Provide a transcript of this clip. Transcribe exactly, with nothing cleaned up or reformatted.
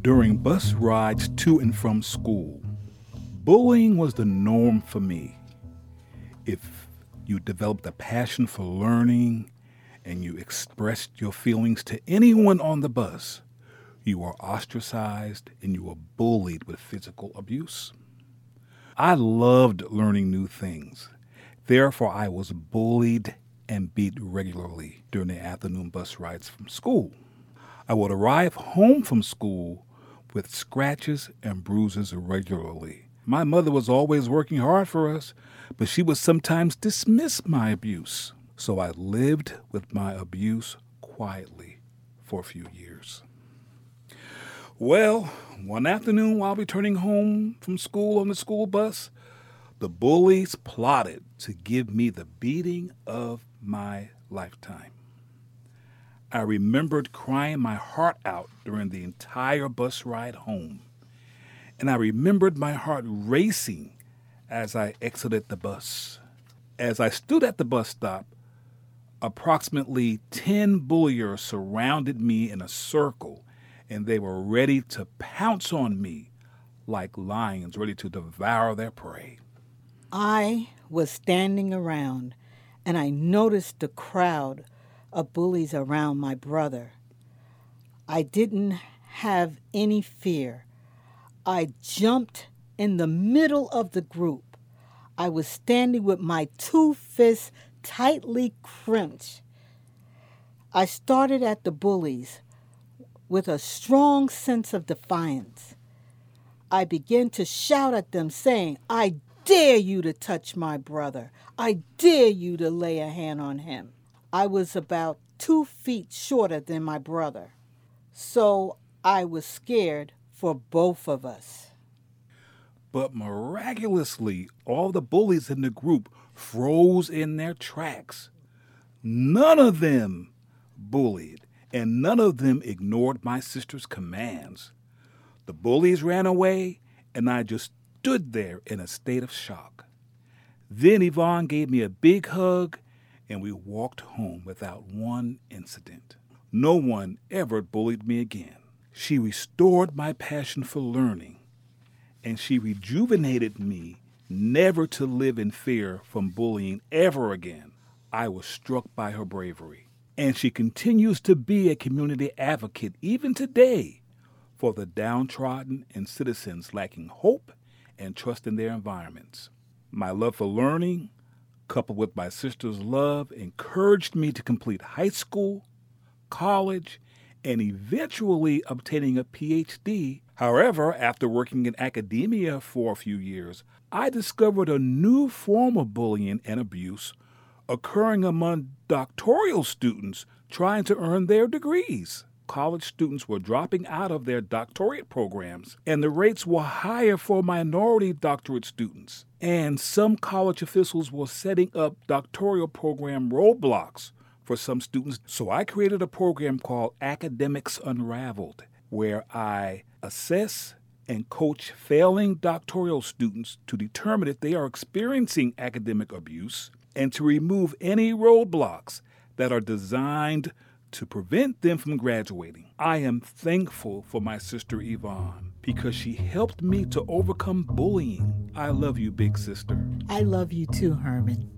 during bus rides to and from school. Bullying was the norm for me. If you developed a passion for learning and you expressed your feelings to anyone on the bus, you were ostracized and you were bullied with physical abuse. I loved learning new things. Therefore, I was bullied and beat regularly during the afternoon bus rides from school. I would arrive home from school with scratches and bruises regularly. My mother was always working hard for us, but she would sometimes dismiss my abuse. So I lived with my abuse quietly for a few years. Well, one afternoon while returning home from school on the school bus, the bullies plotted to give me the beating of my lifetime. I remembered crying my heart out during the entire bus ride home, and I remembered my heart racing as I exited the bus. As I stood at the bus stop, approximately ten bulliers surrounded me in a circle, and they were ready to pounce on me like lions ready to devour their prey. I was standing around, and I noticed the crowd of bullies around my brother. I didn't have any fear. I jumped in the middle of the group. I was standing with my two fists tightly clenched. I started at the bullies with a strong sense of defiance. I began to shout at them, saying, "I dare you to touch my brother. I dare you to lay a hand on him." I was about two feet shorter than my brother, so I was scared for both of us. But miraculously, all the bullies in the group froze in their tracks. None of them bullied, and none of them ignored my sister's commands. The bullies ran away, and I just stood there in a state of shock. Then Yvonne gave me a big hug, and we walked home without one incident. No one ever bullied me again. She restored my passion for learning, and she rejuvenated me never to live in fear from bullying ever again. I was struck by her bravery, and she continues to be a community advocate even today for the downtrodden and citizens lacking hope and trust in their environments. My love for learning, coupled with my sister's love, encouraged me to complete high school, college, and eventually obtaining a P H D. However, after working in academia for a few years, I discovered a new form of bullying and abuse occurring among doctoral students trying to earn their degrees. College students were dropping out of their doctorate programs, and the rates were higher for minority doctorate students. And some college officials were setting up doctoral program roadblocks for some students. So I created a program called Academics Unraveled, where I assess and coach failing doctoral students to determine if they are experiencing academic abuse and to remove any roadblocks that are designed to prevent them from graduating. I am thankful for my sister Yvonne because she helped me to overcome bullying. I love you, big sister. I love you too, Herman.